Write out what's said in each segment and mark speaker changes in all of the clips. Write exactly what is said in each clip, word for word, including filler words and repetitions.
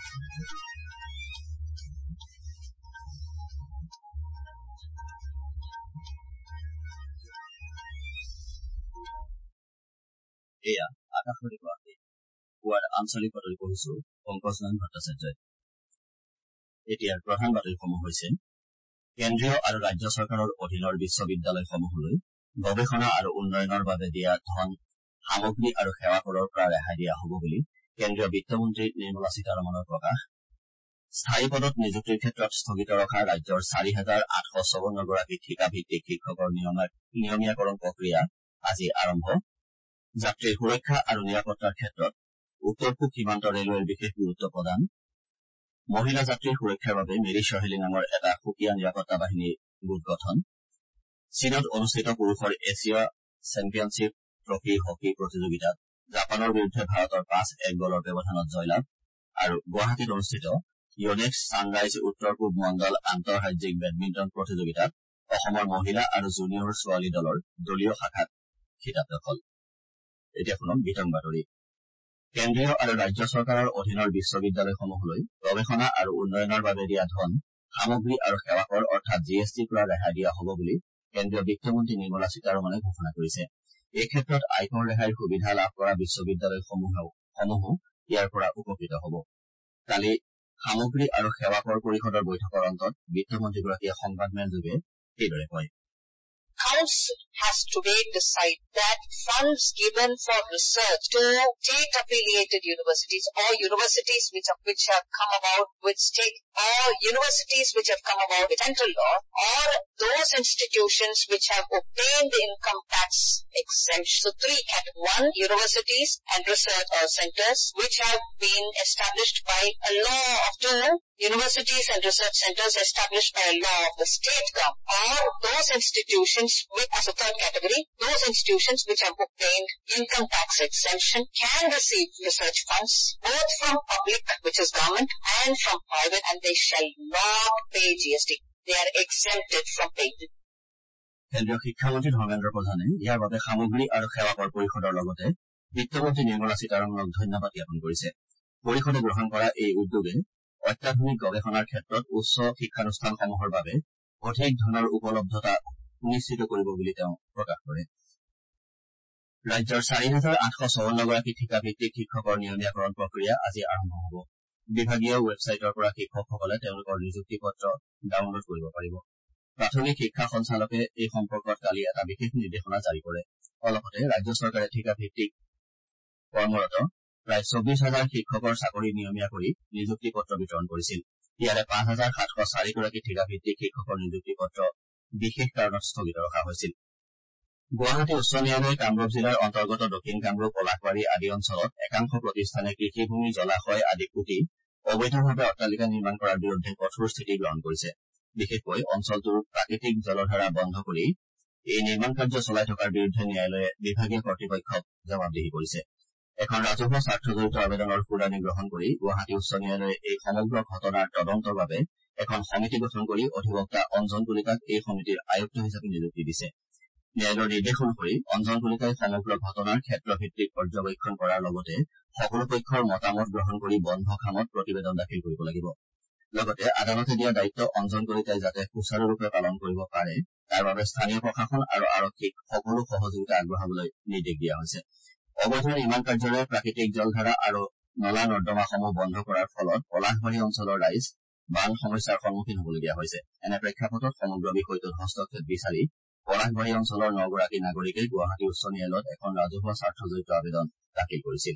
Speaker 1: এয়া আকাশবাণী গুৱাহাটী পুৱাৰ আঞ্চলিক বাতৰি পঢ়িছো পংকজ নয়ন ভট্টাচাৰ্যই। এতিয়াৰ প্ৰধান বাতৰিসমূহ হৈছে কেন্দ্ৰীয় আৰু ৰাজ্য চৰকাৰৰ অধীনৰ বিশ্ববিদ্যালয়সমূহলৈ গৱেষণা আৰু উন্নয়নৰ বাবে দিয়া ধন সামগ্ৰী আৰু সেৱা কৰৰ পৰা ৰেহাই দিয়া হব বুলি কেন্দ্ৰীয় বিত্তমন্ত্ৰী নিৰ্মলা সীতাৰমণৰ প্ৰকাশ। স্থায়ী পদত নিযুক্তিৰ ক্ষেত্ৰত স্থগিত ৰখা ৰাজ্যৰ চাৰি হাজাৰ আঠশ চৌৱন্নগৰাকী ঠিকাভিত্তিক শিক্ষকৰ নিয়মীয়াকৰণ প্ৰক্ৰিয়া আজি আৰম্ভ। যাত্ৰীৰ সুৰক্ষা আৰু নিৰাপত্তাৰ ক্ষেত্ৰত উত্তৰ পূব সীমান্ত ৰেলৱেৰ বিশেষ গুৰুত্ব প্ৰদান। মহিলা যাত্ৰীৰ সুৰক্ষাৰ বাবে মেৰী চহেলী নামৰ এটা সুকীয়া নিৰাপত্তা বাহিনী গোট গঠন। চীনত অনুষ্ঠিত পুৰুষৰ এছিয়া চেম্পিয়নশ্বিপ ট্ৰফী হকী প্ৰতিযোগিতাত জাপানৰ বিৰুদ্ধে ভাৰতৰ পাঁচ এক গ'লৰ ব্যৱধানত জয়লাভ। আৰু গুৱাহাটীত অনুষ্ঠিত ইয়নেক্স ছানৰাইজ উত্তৰ পূব মণ্ডল আন্তঃৰাজ্যিক বেডমিণ্টন প্ৰতিযোগিতাত অসমৰ মহিলা আৰু জুনিয়ৰ ছোৱালী দলৰ দলীয় শাখাত খিতাপ দখল। এতিয়া শুনক বিতং বাতৰি। কেন্দ্ৰীয় আৰু ৰাজ্য চৰকাৰৰ অধীনৰ বিশ্ববিদ্যালয়সমূহলৈ গৱেষণা আৰু উন্নয়নৰ বাবে দিয়া ধন সামগ্ৰী আৰু সেৱা কৰ অৰ্থাৎ জি এছ টিৰ পৰা ৰেহাই দিয়া হব বুলি কেন্দ্ৰীয় বিত্তমন্ত্ৰী নিৰ্মলা সীতাৰমণে ঘোষণা কৰিছে। এই ক্ষেত্ৰত আয়কৰ ৰেহাইৰ সুবিধা লাভ কৰা বিশ্ববিদ্যালয়সমূহো ইয়াৰ পৰা উপকৃত হব। কালি সামগ্ৰী আৰু সেৱা কৰ পৰিষদৰ বৈঠকৰ অন্তত বিত্তমন্ত্ৰীগৰাকীয়ে সংবাদমেলযোগে এইদৰে কয়।
Speaker 2: Council has today decided that funds given for research to state-affiliated universities or universities which have, which have come about with state or universities which have come about with central law or those institutions which have obtained income tax exemption. So three cat one universities and research or centers which have been established by a law of two universities and research centers established by a law of the state government or those institutions with, as a third category, those institutions which have obtained income tax exemption can receive research funds both from public, which is government, and from private, and they shall not pay G S T. They are exempted from paying.
Speaker 1: কেন্দ্ৰীয় শিক্ষামন্ত্ৰী ধৰ্মেন্দ্ৰ প্ৰধানে ইয়াৰ বাবে সামগ্ৰী আৰু সেৱা কৰ পৰিষদৰ লগতে বিত্তমন্ত্ৰী নিৰ্মলা সীতাৰমণক ধন্যবাদ জ্ঞাপন কৰিছে। পৰিষদে গ্ৰহণ কৰা এই উদ্যোগে অত্যাধুনিক গৱেষণাৰ ক্ষেত্ৰত উচ্চ শিক্ষানুষ্ঠানসমূহৰ বাবে অধিক ধনৰ উপলব্ধতা সুনিশ্চিত কৰিব বুলি তেওঁ প্ৰকাশ কৰে। ৰাজ্যৰ চাৰি হাজাৰ আঠশ চৌৱন্নগৰাকী ঠিকাভিত্তিক শিক্ষকৰ নিয়মীয়াকৰণ প্ৰক্ৰিয়া আজি আৰম্ভ হব। বিভাগীয় ৱেবছাইটৰ পৰা শিক্ষকসকলে তেওঁলোকৰ নিযুক্তি পত্ৰ ডাউনলোড কৰিব পাৰিব। প্ৰাথমিক শিক্ষা সঞ্চালকে এই সম্পৰ্কত কালি এটা বিশেষ নিৰ্দেশনা জাৰি কৰে। অলপতে ৰাজ্য চৰকাৰে ঠিকাভিত্তিক কৰ্মৰত প্ৰায় চৌবিশ হাজাৰ শিক্ষকৰ চাকৰি নিয়মীয়া কৰি নিযুক্তি পত্ৰ বিতৰণ কৰিছিল। ইয়াৰে পাঁচ হাজাৰ সাতশ চাৰিগৰাকী ঠিকাভিত্তিক শিক্ষকৰ নিযুক্তি পত্ৰ বিশেষ কাৰণত স্থগিত ৰখা হৈছিল। গুৱাহাটী উচ্চ ন্যায়ালয়ে কামৰূপ জিলাৰ অন্তৰ্গত দক্ষিণ কামৰূপ পলাশবাৰী আদি অঞ্চলত একাংশ প্ৰতিষ্ঠানে কৃষিভূমি জলাশয় আদি পুতি অবৈধভাৱে অট্টালিকা নিৰ্মাণ কৰাৰ বিৰুদ্ধে কঠোৰ স্থিতি গ্ৰহণ কৰিছে। বিশেষকৈ অঞ্চলটোৰ প্ৰাকৃতিক জলধাৰা বন্ধ কৰি এই নিৰ্মাণ কাৰ্য চলাই থকাৰ বিৰুদ্ধে ন্যায়ালয়ে বিভাগীয় কৰ্তৃপক্ষক জবাবদিহি কৰিছে। এখন ৰাজহুৱা স্বাৰ্থজড়িত আবেদনৰ শুনানি গ্ৰহণ কৰি গুৱাহাটী উচ্চ ন্যায়ালয়ে এই সমগ্ৰ ঘটনাৰ তদন্তৰ বাবে এখন সমিতি গঠন কৰি অধিবক্তা অঞ্জন কলিতাক এই সমিতিৰ আয়ুক্ত হিচাপে নিযুক্তি দিছে। ন্যায়ালয়ৰ নিৰ্দেশ অনুসৰি অঞ্জন কলিতাই সমগ্ৰ ঘটনাৰ ক্ষেত্ৰভিত্তিক পৰ্যবেক্ষণ কৰাৰ লগতে সকলো পক্ষৰ মতামত গ্ৰহণ কৰি বন্ধ খামত প্ৰতিবেদন দাখিল কৰিব লাগিব। লগতে আদালতে দিয়া দায়িত্ব অঞ্জন কলিতাই যাতে সুচাৰুৰূপে পালন কৰিব পাৰে তাৰ বাবে স্থানীয় প্ৰশাসন আৰু আৰক্ষীক সকলো সহযোগিতা আগবঢ়াবলৈ নিৰ্দেশ দিয়া হৈছে। অবৈধ নিৰ্মাণ কাৰ্যৰে প্ৰাকৃতিক জলধাৰা আৰু নলা নৰ্দমাসমূহ বন্ধ কৰাৰ ফলত পলাশবাৰী অঞ্চলৰ ৰাইজ বান সমস্যাৰ সন্মুখীন হবলগীয়া হৈছে। এনে প্ৰেক্ষাপটত সমগ্ৰ বিষয়টোত হস্তক্ষেপ বিচাৰি পলাশবাৰী অঞ্চলৰ নগৰাকী নাগৰিকে গুৱাহাটী উচ্চ ন্যায়ালয়ত এখন ৰাজহুৱা স্বাৰ্থজড়িত আবেদন দাখিল কৰিছিল।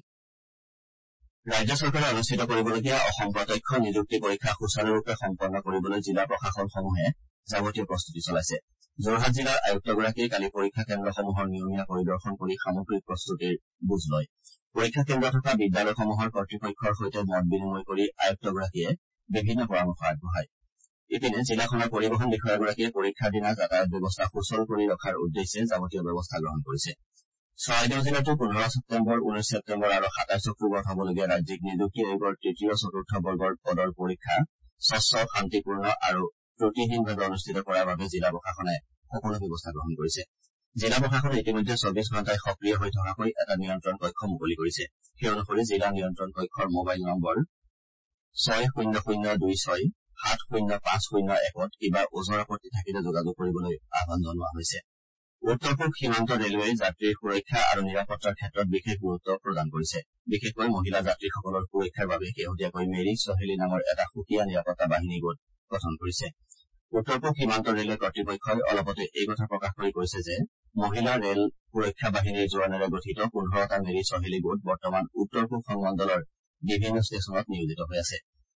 Speaker 1: ৰাজ্য চৰকাৰে অনুষ্ঠিত কৰিবলগীয়া অসম প্ৰত্যক্ষ নিযুক্তি পৰীক্ষা সুচাৰুৰূপে সম্পন্ন কৰিবলৈ জিলা প্ৰশাসনসমূহে যাৱতীয় প্ৰস্তুতি চলাইছে। যোৰহাট জিলাৰ আয়ুক্তগৰাকীয়ে কালি পৰীক্ষা কেন্দ্ৰসমূহৰ নিয়মীয়া পৰিদৰ্শন কৰি সামগ্ৰিক প্ৰস্তুতিৰ বুজ লয়। পৰীক্ষা কেন্দ্ৰ থকা বিদ্যালয়সমূহৰ কৰ্তৃপক্ষৰ সৈতে মত বিনিময় কৰি আয়ুক্তগৰাকীয়ে বিভিন্ন পৰামৰ্শ আগবঢ়ায়। ইপিনে জিলাখনৰ পৰিবহন বিষয়াগৰাকীয়ে পৰীক্ষাৰ দিনা যাতায়াত ব্যৱস্থা সুচল কৰি ৰখাৰ উদ্দেশ্যে যাৱতীয় ব্যৱস্থা গ্ৰহণ কৰিছে। চৰাইদেউ জিলাতো পোন্ধৰ ছেপ্টেম্বৰ ঊনৈশ ছেপ্টেম্বৰ আৰু সাতাইশ অক্টোবৰত হবলগীয়া ৰাজ্যিক নিযুক্তি আয়োগৰ তৃতীয় চতুৰ্থ বৰ্গৰ পদৰ পৰীক্ষা স্বচ্ছ শান্তিপূৰ্ণ আৰু ত্ৰুটিহীনভাৱে অনুষ্ঠিত কৰাৰ বাবে জিলা প্ৰশাসনে সকলো ব্যৱস্থা গ্ৰহণ কৰিছে। জিলা প্ৰশাসনে ইতিমধ্যে চৌবিশ ঘণ্টাই সক্ৰিয় হৈ থকাকৈ এটা নিয়ন্ত্ৰণ কক্ষ মুকলি কৰিছে। সেই অনুসৰি জিলা নিয়ন্ত্ৰণ কক্ষৰ মোবাইল নম্বৰ ছয় শূন্য শূন্য দুই ছয় সাত শূন্য পাঁচ শূন্য একত কিবা ওজৰ আপত্তি থাকিলে যোগাযোগ কৰিবলৈ আহ্বান জনোৱা হৈছে। উত্তৰ পূব সীমান্ত ৰেলৱেই যাত্ৰীৰ সুৰক্ষা আৰু নিৰাপত্তাৰ ক্ষেত্ৰত বিশেষ গুৰুত্ব প্ৰদান কৰিছে। বিশেষকৈ মহিলা যাত্ৰীসকলৰ সুৰক্ষাৰ বাবে শেহতীয়াকৈ মেৰী চহেলী নামৰ এটা সুকীয়া নিৰাপত্তা বাহিনী গোট গঠন কৰিছে। উত্তৰ পূব সীমান্ত ৰেলৱে কৰ্তৃপক্ষই অলপতে এই কথা প্ৰকাশ কৰি কৈছে যে মহিলা ৰেল সুৰক্ষা বাহিনীৰ জোৱানেৰে গঠিত পোন্ধৰটা মেৰী চহেলী গোট বৰ্তমান উত্তৰ পূব সংমণ্ডলৰ বিভিন্ন ষ্টেচনত নিয়োজিত হৈ আছে।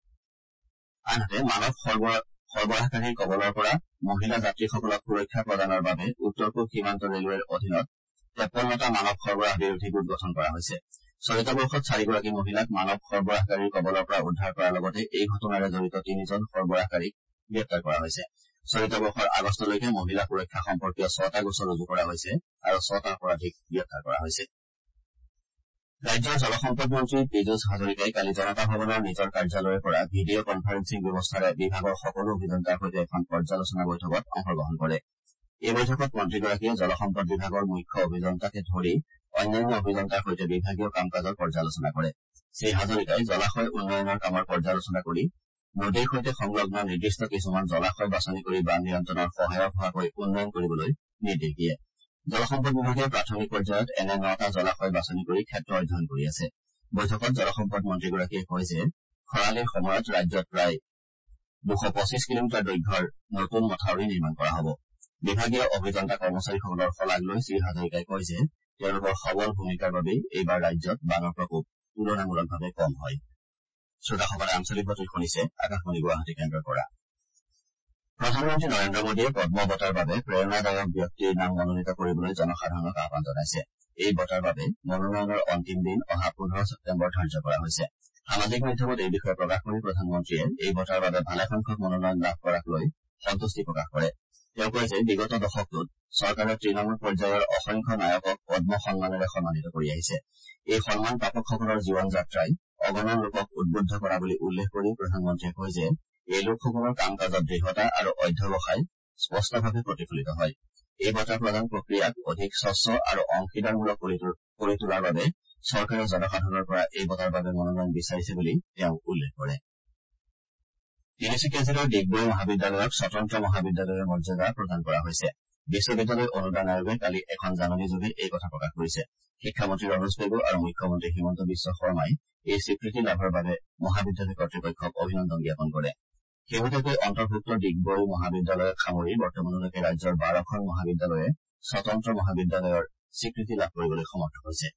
Speaker 1: আনহাতে মানৱ সৰবৰাহকাৰীৰ কবলৰ পৰা মহিলা যাত্ৰীসকলক সুৰক্ষা প্ৰদানৰ বাবে উত্তৰ পূব সীমান্ত ৰেলৱেৰ অধীনত তেপন্নটা মানৱ সৰবৰাহ বিৰোধী গোট গঠন কৰা হৈছে। চলিত বৰ্ষত চাৰিগৰাকী মহিলাক মানৱ সৰবৰাহকাৰীৰ কবলৰ পৰা উদ্ধাৰ কৰাৰ লগতে এই ঘটনাৰে জড়িত তিনিজন সৰবৰাহকাৰীক গ্ৰেপ্তাৰ কৰা হৈছে। চলিত বৰ্ষৰ আগষ্টলৈকে মহিলা সুৰক্ষা সম্পৰ্কীয় ছটা গোচৰ ৰুজু কৰা হৈছে আৰু ছটা অপৰাধীক গ্ৰেপ্তাৰ কৰা হৈছে। ৰাজ্যৰ জলসম্পদ মন্ত্ৰী পীযুষ হাজৰিকাই কালি জনতা ভৱনৰ নিজৰ কাৰ্যালয়ৰ পৰা ভিডিঅ' কনফাৰেন্সিং ব্যৱস্থাৰে বিভাগৰ সকলো অভিযন্তাৰ সৈতে এখন পৰ্যালোচনা বৈঠকত অংশগ্ৰহণ কৰে। এই বৈঠকত মন্ত্ৰীগৰাকীয়ে জলসম্পদ বিভাগৰ মুখ্য অভিযন্তাকে ধৰি অন্যান্য অভিযন্তাৰ সৈতে বিভাগীয় কাম কাজৰ পৰ্যালোচনা কৰে। শ্ৰীহাজৰিকাই জলাশয় উন্নয়নৰ কামৰ পৰ্যালোচনা কৰি নদীৰ সৈতে সংলগ্ন নিৰ্দিষ্ট কিছুমান জলাশয় বাছনি কৰি বান নিয়ন্ত্ৰণৰ সহায়ক হোৱাকৈ উন্নয়ন কৰিবলৈ নিৰ্দেশ দিয়ে। জলসম্পদ বিভাগে প্ৰাথমিক পৰ্যায়ত এনে নটা জলাশয় বাছনি কৰি ক্ষেত্ৰ অধ্যয়ন কৰি আছে। বৈঠকত জলসম্পদ মন্ত্ৰীগৰাকীয়ে কয় যে খৰালিৰ সময়ত ৰাজ্যত প্ৰায় দুশ পঁচিছ কিলোমিটাৰ দৈৰ্ঘ্যৰ নতুন মথাউৰি নিৰ্মাণ কৰা হ'ব। বিভাগীয় অভিযন্তা কৰ্মচাৰীসকলৰ শলাগ লৈ শ্ৰীহাজৰিকাই কয় যে তেওঁলোকৰ সবল ভূমিকাৰ বাবেই এইবাৰ ৰাজ্যত বানৰ প্ৰকোপ তুলনামূলকভাৱে কম হয়। শ্ৰোতাসকলে আঞ্চলিক বাতৰি শুনিছে আকাশবাণী গুৱাহাটী কেন্দ্ৰৰ পৰা। প্ৰধানমন্ত্ৰী নৰেন্দ্ৰ মোদীয়ে পদ্ম বঁটাৰ বাবে প্ৰেৰণাদায়ক ব্যক্তিৰ নাম মনোনীত কৰিবলৈ জনসাধাৰণক আহ্বান জনাইছে। এই বঁটাৰ বাবে মনোনয়নৰ অন্তিম দিন অহা পোন্ধৰ ছেপ্টেম্বৰ ধাৰ্য কৰা হৈছে। সামাজিক মাধ্যমত এই বিষয়ে প্ৰকাশ কৰি প্ৰধানমন্ত্ৰীয়ে এই বঁটাৰ বাবে ভালেসংখ্যক মনোনয়ন লাভ কৰাক লৈ সন্তুষ্টি প্ৰকাশ কৰে। তেওঁ কয় যে বিগত দশকটোত চৰকাৰে তৃণমূল পৰ্যায়ৰ অসংখ্য নায়কক পদ্ম সন্মানেৰে সন্মানিত কৰি আহিছে। এই সন্মান প্ৰাপকসকলৰ জীৱন যাত্ৰাই অগণন লোকক উদ্বুদ্ধ কৰা বুলি উল্লেখ কৰি প্ৰধানমন্ত্ৰীয়ে কয় যে এই লোকসকলৰ কাম কাজত দৃঢ়তা আৰু অধ্যৱসায় স্পষ্টভাৱে প্ৰতিফলিত হয়। এই বঁটা প্ৰদান প্ৰক্ৰিয়াক অধিক স্বচ্ছ আৰু অংশীদাৰমূলক কৰি তোলাৰ বাবে চৰকাৰে জনসাধাৰণৰ পৰা এই বঁটাৰ বাবে মনোনয়ন বিচাৰিছে বুলি তেওঁ উল্লেখ কৰে। তিনিচুকীয়া জিলাৰ ডিগবৈ মহাবিদ্যালয়ক স্বতন্ত্ৰ মহাবিদ্যালয়ৰ মৰ্যাদা প্ৰদান কৰা হৈছে। বিশ্ববিদ্যালয় অনুদান আয়োগে কালি এখন জাননীযোগে এই কথা প্ৰকাশ কৰিছে। শিক্ষামন্ত্ৰী ৰমেশ বেগু আৰু মুখ্যমন্ত্ৰী হিমন্ত বিশ্ব শৰ্মাই এই স্বীকৃতি লাভৰ বাবে মহাবিদ্যালয় কৰ্তৃপক্ষক অভিনন্দন জ্ঞাপন কৰে। শেহতীয়াকৈ অন্তৰ্ভুক্ত ডিগবৈ মহাবিদ্যালয়ক সামৰি বৰ্তমানলৈকে ৰাজ্যৰ বাৰখন মহাবিদ্যালয়ে স্বতন্ত্ৰ মহাবিদ্যালয়ৰ স্বীকৃতি লাভ কৰিবলৈ সমৰ্থ হৈছে।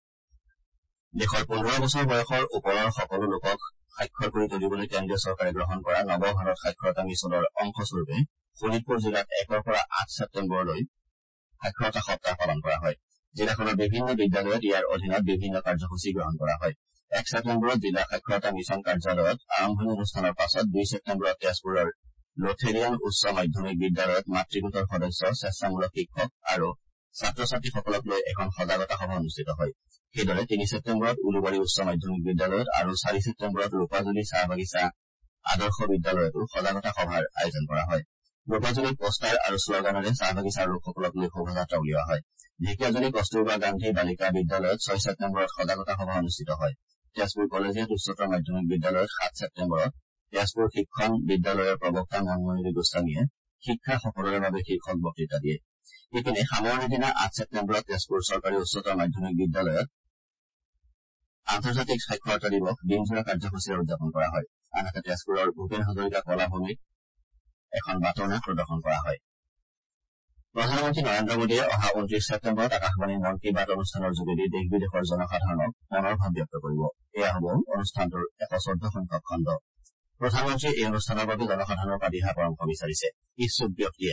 Speaker 1: দেশৰ পোন্ধৰ বছৰ বয়সৰ ওপৰৰ সকলো লোকক সাক্ষৰ কৰি তুলিবলৈ কেন্দ্ৰীয় চৰকাৰে গ্ৰহণ কৰা নৱ ভাৰত সাক্ষৰতা মিছনৰ অংশস্বৰূপে শোণিতপুৰ জিলাত একৰ পৰা আঠ ছেপ্টেম্বৰলৈ সাক্ষৰতা সপ্তাহ পালন কৰা হয়। জিলাখনৰ বিভিন্ন বিদ্যালয়ত ইয়াৰ অধীনত বিভিন্ন কাৰ্যসূচী গ্ৰহণ কৰা হয়। এক ছেপ্টেম্বৰত জিলা সাক্ষৰতা মিছন কাৰ্যালয়ত আৰম্ভণি অনুষ্ঠানৰ পাছত দুই ছেপ্টেম্বৰত তেজপুৰৰ লোথেৰিয়ান উচ্চ মাধ্যমিক বিদ্যালয়ত মাতৃগোটৰ সদস্য স্বেচ্ছামূলক শিক্ষক আৰু ছাত্ৰ ছাত্ৰীসকলক লৈ এখন সজাগতা সভা অনুষ্ঠিত হয়। সেইদৰে তিনি ছেপ্টেম্বৰত উলুবাৰী উচ্চ মাধ্যমিক বিদ্যালয়ত আৰু চাৰি ছেপ্টেম্বৰত ৰূপাজুলি চাহ বাগিচা আদৰ্শ বিদ্যালয়তো সজাগতা সভাৰ আয়োজন কৰা হয়। ৰূপাজুলিত পোষ্টাৰ আৰু শ্লগানেৰে চাহ বাগিচাৰ লোকসকলক লৈ শোভাযাত্ৰা উলিওৱা হয়। ঢেকিয়াজুলি কস্তুৰবা গান্ধী বালিকা বিদ্যালয়ত ছয় ছেপ্টেম্বৰত সজাগতা সভা অনুষ্ঠিত হয়। তেজপুৰ কলেজিয়েট উচ্চতৰ মাধ্যমিক বিদ্যালয়ত সাত ছেপ্টেম্বৰত তেজপুৰ শিক্ষণ বিদ্যালয়ৰ প্ৰবক্তা মনময়ূৰী গোস্বামীয়ে শিক্ষা সকলোৰে বাবে শীৰ্ষক বক্তৃতা দিয়ে। ইপিনে সামৰণিৰ দিনা আঠ ছেপ্টেম্বৰত তেজপুৰ চৰকাৰী উচ্চতৰ মাধ্যমিক বিদ্যালয়ত আন্তৰ্জাতিক সাক্ষৰতা দিৱস দিনজোৰা কাৰ্যসূচীৰে উদযাপন কৰা হয়। আনহাতে তেজপুৰৰ ভূপেন হাজৰিকা কলাভূমিত এখন বাটৰ প্ৰদৰ্শন কৰা হয়। প্ৰধানমন্ত্ৰী নৰেন্দ্ৰ মোদীয়ে অহা ঊনত্ৰিশ ছেপ্টেম্বৰত আকাশবাণীৰ মন কী বাত অনুষ্ঠানৰ যোগেদি দেশ বিদেশৰ জনসাধাৰণক মনৰ ভাৱ ব্যক্ত কৰিব। এয়া হ'ব অনুষ্ঠানটোৰ এশ চৈধ্য সংখ্যক খণ্ড। প্ৰধানমন্ত্ৰীয়ে এই অনুষ্ঠানৰ বাবে জনসাধাৰণৰ পৰা দিহা পৰামৰ্শ বিচাৰিছে। ইচ্ছুক ব্যক্তিয়ে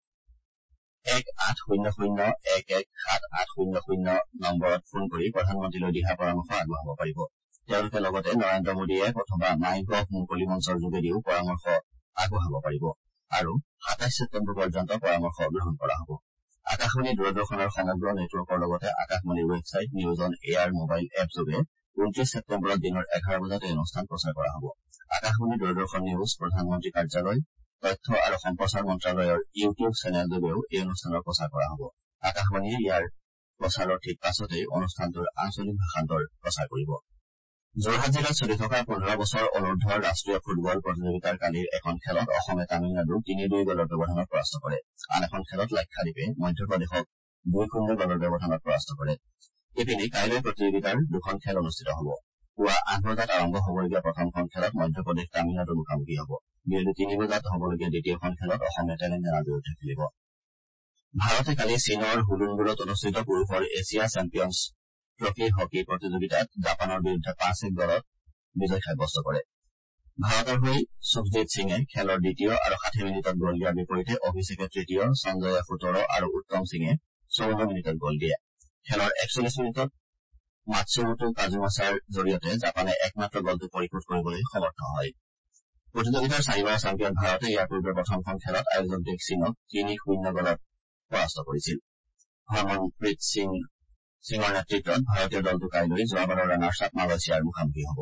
Speaker 1: এক আঠ শূন্য শূন্য এক এক সাত আঠ শূন্য শূন্য নম্বৰত ফোন কৰি প্ৰধানমন্ত্ৰীলৈ দিহা পৰামৰ্শ আগবঢ়াব পাৰিব। তেওঁলোকে লগতে নৰেন্দ্ৰ মোদী এপ অথবা মাই গভ মুকলি মঞ্চৰ যোগেদিও পৰামৰ্শ আগবঢ়াব পাৰিব আৰু সাতাইশ ছেপ্টেম্বৰ পৰ্যন্ত পৰামৰ্শ গ্ৰহণ কৰা হ'ব। আকাশবাণী দূৰদৰ্শনৰ সমগ্ৰ নেটৱৰ্কৰ লগতে আকাশবাণীৰ website news on air mobile এপযোগে ঊনত্ৰিশ ছেপ্টেম্বৰত দিনৰ এঘাৰ বজাত এই অনুষ্ঠান প্ৰচাৰ কৰা হ'ব। আকাশবাণী দূৰদৰ্শন নিউজ প্ৰধানমন্ত্ৰী কাৰ্যালয় তথ্য আৰু সম্প্ৰচাৰ মন্ত্ৰালয়ৰ ইউটিউব চেনেলযোগেও এই অনুষ্ঠানৰ প্ৰচাৰ কৰা হ'ব। আকাশবাণীয়ে ইয়াৰ প্ৰচাৰৰ ঠিক পাছতেই অনুষ্ঠানটোৰ আঞ্চলিক ভাষান্তৰ প্ৰচাৰ কৰিব। যোৰহাট জিলাত চলি থকা পোন্ধৰ বছৰ অনুৰ্ধৰ ৰাষ্ট্ৰীয় ফুটবল প্ৰতিযোগিতাৰ কালিৰ এখন খেলত অসমে তামিলনাডুক তিনি দুই গলৰ ব্যৱধানত পৰাস্ত কৰে। আন এখন খেলত লাক্ষাদ্বীপে মধ্যপ্ৰদেশক দুই শূন্য গলৰ ব্যৱধানত পৰাস্ত কৰে। ইপিনে কাইলৈ প্ৰতিযোগিতাৰ দুখন খেল অনুষ্ঠিত হ'ব। পুৱা আঠ বজাত আৰম্ভ হ'বলগীয়া প্ৰথমখন খেলত মধ্যপ্ৰদেশ তামিলনাডুৰ মুখামুখি হ'ব। বিয়লি তিনি বজাত হ'বলগীয়া দ্বিতীয়খন খেলত অসমে তেলেংগানাৰ বিৰুদ্ধে খেলিব। ভাৰতে কালি চীনৰ হুলুংবুলত অনুষ্ঠিত পুৰুষৰ এছিয়া চেম্পিয়নছ ট্ৰফী হকী প্ৰতিযোগিতাত জাপানৰ বিৰুদ্ধে পাঁচ এক গলত বিজয় সাব্যস্ত কৰে। ভাৰতৰ হৈ সুখজিৎ সিঙে খেলৰ দ্বিতীয় আৰু ষাঠি মিনিটত গ'ল দিয়াৰ বিপৰীতে অভিষেকে তৃতীয়, সঞ্জয়ে সোতৰ আৰু উত্তম সিঙে চৌৱন্ন মিনিটত গ'ল দিয়ে। খেলৰ একচল্লিশ মিনিটত মাটছুমোটো কাজুমাছাৰ জৰিয়তে জাপানে একমাত্ৰ গলটো পৰিশোধ কৰিবলৈ সমৰ্থ হয়। প্ৰতিযোগিতাৰ চাৰিবাৰ চেম্পিয়ন ভাৰতে ইয়াৰ পূৰ্বে প্ৰথমখন খেলত আয়োজক দেশ চীনক তিনি শূন্য গলত পৰাস্ত কৰিছিল। হৰমনপ্ৰীত সিং সিঙৰ নেতৃত্বত ভাৰতীয় দলটো কাইলৈ যোৱাবাৰৰ ৰানাৰ্ছ আপ মালয়েছিয়াৰ মুখামুখি হ'ব।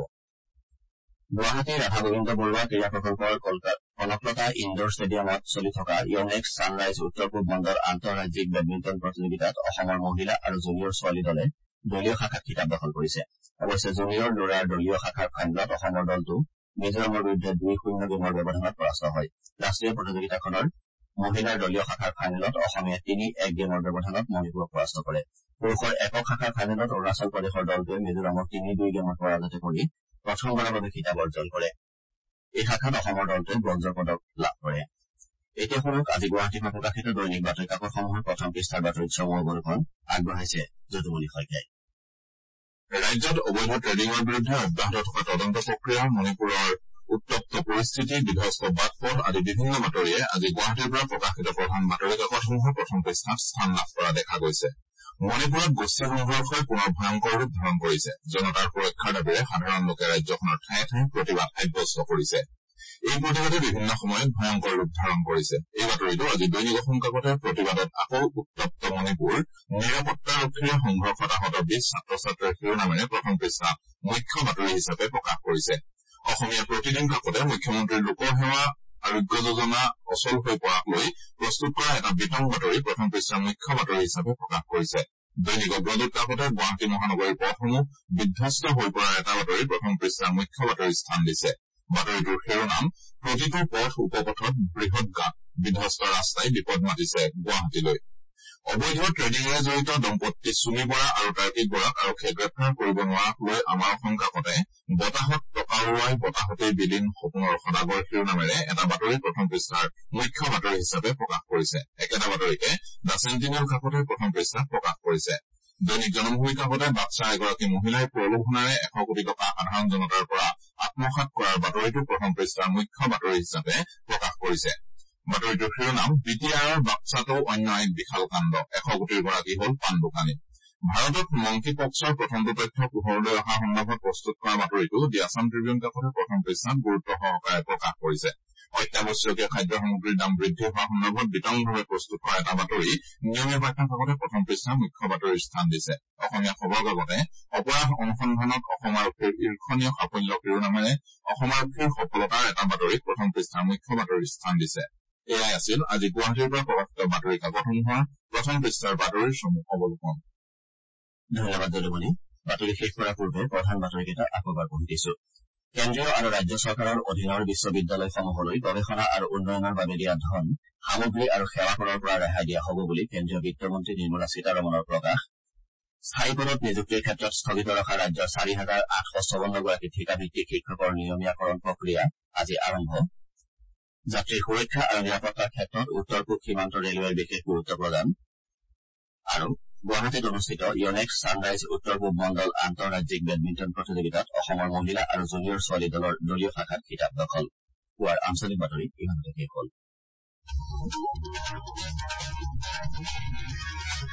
Speaker 1: গুৱাহাটীৰ ৰাধা গোবিন্দ বৰুৱা ক্ৰীড়া প্ৰকল্পৰ কনকলতা ইনডোৰ ষ্টেডিয়ামত চলি থকা ইয়নেক্স ছানৰাইজ উত্তৰ পূব মণ্ডল আন্তঃৰাজ্যিক বেডমিণ্টন প্ৰতিযোগিতাত অসমৰ মহিলা আৰু জুনিয়ৰ ছোৱালী দলে দলীয় শাখাত খিতাপ দখল কৰিছে। অৱশ্যে জুনিয়ৰ ল'ৰাৰ দলীয় শাখাৰ ফাইনেলত অসমৰ দলটো মিজোৰামৰ বিৰুদ্ধে দুই শূন্য গেমৰ ব্যৱধানত পৰাস্ত হয়। ৰাষ্ট্ৰীয় প্ৰতিযোগিতাখনৰ মহিলাৰ দলীয় শাখাৰ ফাইনেলত অসমে তিনি এক গেমৰ ব্যৱধানত মণিপুৰক পৰাস্ত কৰে। পুৰুষৰ একক শাখাৰ ফাইনেলত অৰুণাচল প্ৰদেশৰ দলটোৱে মিজোৰামক তিনি দুই গেমত পৰাজিত কৰি প্ৰথমবাৰৰ বাবে খিতাপ অৰ্জন কৰে। এই শাখাত অসমৰ দলটোৱে ব্ৰঞ্জৰ পদক লাভ কৰে। এতিয়া শুনক আজি গুৱাহাটীৰ পৰা প্ৰকাশিত দৈনিক বাতৰি কাকতসমূহৰ প্ৰথম পৃষ্ঠাৰ বাতৰিত চমু অৱলোকন আগবঢ়াইছে যদুমণি শইকীয়াই।
Speaker 3: ৰাজ্যত অবৈধ ট্ৰেডিঙৰ বিৰুদ্ধে অব্যাহত থকা তদন্ত প্ৰক্ৰিয়া, মণিপুৰৰ উত্তপ্ত পৰিস্থিতি, বিধ্বস্ত বাটপথ আদি বিভিন্ন বাতৰিয়ে আজি গুৱাহাটীৰ পৰা প্ৰকাশিত প্ৰধান বাতৰি কাকতসমূহৰ প্ৰথম পৃষ্ঠাত স্থান লাভ কৰা দেখা গৈছে। মণিপুৰত গোষ্ঠী সংঘৰ্ষই পুনৰ ভয়ংকৰ ৰূপ ধাৰণ কৰিছে। জনতাৰ সুৰক্ষাৰ দাবীৰে সাধাৰণ লোকে ৰাজ্যখনৰ ঠায়ে ঠায়ে প্ৰতিবাদ সাব্যস্ত কৰিছে। এই প্ৰতিবাদে বিভিন্ন সময়ত ভয়ংকৰ ৰূপ ধাৰণ কৰিছে। এই বাতৰিটো আজি দৈনিক অসম কাকতে প্ৰতিবাদত আকৌ উত্তপ্ত মণিপুৰ, নিৰাপত্তাৰক্ষীৰে সংঘৰ্ষত আহত বিশ ছাত্ৰ ছাত্ৰীৰ শিৰোনামেৰে প্ৰথম পৃষ্ঠাত মুখ্য বাতৰি হিচাপে প্ৰকাশ কৰিছে। অসমীয়া প্ৰতিদিন কাকতে মুখ্যমন্ত্ৰীৰ লোকসেৱা আৰোগ্য যোজনা অচল হৈ পৰাক লৈ প্ৰস্তুত কৰা এটা বিতং বাতৰি প্ৰথম পৃষ্ঠাৰ মুখ্য বাতৰি হিচাপে প্ৰকাশ কৰিছে। দৈনিক অগ্ৰদূত কাকতে গুৱাহাটী মহানগৰীৰ পথসমূহ বিধ্বস্ত হৈ পৰাৰ এটা বাতৰি প্ৰথম পৃষ্ঠাৰ মুখ্য বাতৰিৰ স্থান দিছে। বাতৰিটোৰ শিৰোনাম, প্ৰতিটো পথ উপপথত বৃহৎ গাঁত, বিধ্বস্ত ৰাস্তাই বিপদ মাতিছে গুৱাহাটীলৈ। অবৈধ ট্ৰেডিঙেৰে জড়িত দম্পত্তি চুমি বৰা আৰু কাৰ্তিক বৰাক আৰক্ষীয়ে গ্ৰেপ্তাৰ কৰিব নোৱাৰাক লৈ আমাৰ অসম কাকতে বতাহত টকা উৰুৱাই বতাহতেই বিলীন সপোনৰ সদাগৰ শিৰোনামেৰে এটা বাতৰি প্ৰথম পৃষ্ঠাৰ মুখ্য বাতৰি হিচাপে প্ৰকাশ কৰিছে। একেটা বাতৰিকে দ্য চেণ্টিনেল কাকতে প্ৰথম পৃষ্ঠাত প্ৰকাশ কৰিছে। দৈনিক জনমভূমি কাকতে বাক্সাৰ এগৰাকী মহিলাই প্ৰলোভনেৰে এশ কোটি টকা সাধাৰণ জনতাৰ পৰা আত্মসাৎ কৰাৰ বাতৰিটো প্ৰথম পৃষ্ঠাৰ মুখ্য বাতৰি হিচাপে প্ৰকাশ কৰিছে। বাতৰিটোৰ শিৰোনাম, বি টি আৰৰ বাক্সাতো অন্য এক বিশাল কাণ্ড, এশ কোটিৰ গৰাকী হল পাণ দোকানী। ভাৰতত মংকি পক্সৰ প্ৰথমটো তথ্য পোহৰলৈ অহা সন্দৰ্ভত প্ৰস্তুত কৰা বাতৰিটো দি আছাম ট্ৰিবিউন কাকতে প্ৰথম পৃষ্ঠাত গুৰুত্ব সহকাৰে প্ৰকাশ কৰিছে। অত্যাৱশ্যকীয় খাদ্য সামগ্ৰীৰ দাম বৃদ্ধি হোৱা সন্দৰ্ভত বিতংভাৱে প্ৰস্তুত কৰা এটা বাতৰি নিয়মীয়া বাৰ্তা কাকতে প্ৰথম পৃষ্ঠাৰ মুখ্য বাতৰিৰ স্থান দিছে। অসমীয়া খবৰ কাকতে অপৰাধ অনুসন্ধানত অসম আৰক্ষীৰ ঈৰ্ষণীয় সাফল্য শিৰোনামেৰে অসম আৰক্ষীৰ সফলতাৰ এটা বাতৰিত প্ৰথম পৃষ্ঠাৰ মুখ্য বাতৰিৰ স্থান দিছে। এয়াই আছিল আজি গুৱাহাটীৰ পৰা প্ৰকাশিত বাতৰি কাকতসমূহৰ প্ৰথম পৃষ্ঠাৰ বাতৰিৰ চমু অৱলোকন।
Speaker 1: ধন্যবাদ যদুমণি। বাতৰি শেষ কৰাৰ পূৰ্বে প্ৰধান বাতৰিকেইটা আকৌ এবাৰ পঢ়ি দিছো। কেন্দ্ৰীয় আৰু ৰাজ্য চৰকাৰৰ অধীনৰ বিশ্ববিদ্যালয়সমূহলৈ গৱেষণা আৰু উন্নয়নৰ বাবে দিয়া ধন, সামগ্ৰী আৰু সেৱা কৰৰ পৰা ৰেহাই দিয়া হ'ব বুলি কেন্দ্ৰীয় বিত্তমন্ত্ৰী নিৰ্মলা সীতাৰমণৰ প্ৰকাশ। স্থায়ী পদত নিযুক্তিৰ ক্ষেত্ৰত স্থগিত ৰখা ৰাজ্যৰ চাৰি হাজাৰ আঠশ চৌৱন্নগৰাকী ঠিকাভিত্তিক শিক্ষকৰ নিয়মীয়াকৰণ প্ৰক্ৰিয়া আজি আৰম্ভ। যাত্ৰীৰ সুৰক্ষা আৰু নিৰাপত্তাৰ ক্ষেত্ৰত উত্তৰ পূব সীমান্ত ৰেলৱেৰ বিশেষ গুৰুত্ব প্ৰদান। আৰু গুৱাহাটীত অনুষ্ঠিত ইয়নেক্স ছানৰাইজ উত্তৰ পূব মণ্ডল আন্তঃৰাজ্যিক বেডমিণ্টন প্ৰতিযোগিতাত অসমৰ মহিলা আৰু জুনিয়ৰ ছোৱালী দলৰ দলীয় শাখাত খিতাপ দখল। পুৱাৰ আঞ্চলিক বাতৰি ইমানতে শেষ হ'ল।